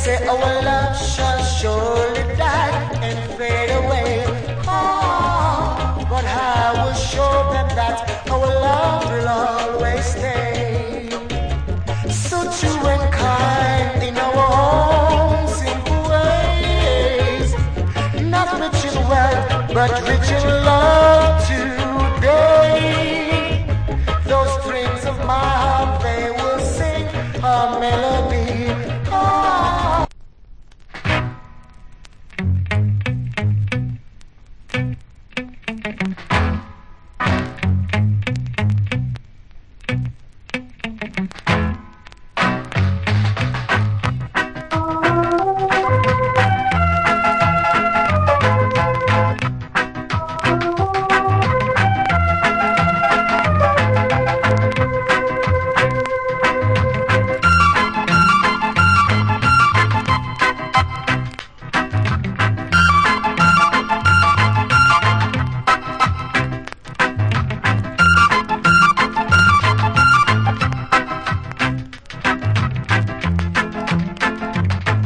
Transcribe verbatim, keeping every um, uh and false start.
say our love shall surely die and fade away. Oh, but I will show them that our love will always stay. So true and kind in our own simple ways, not rich in wealth, but rich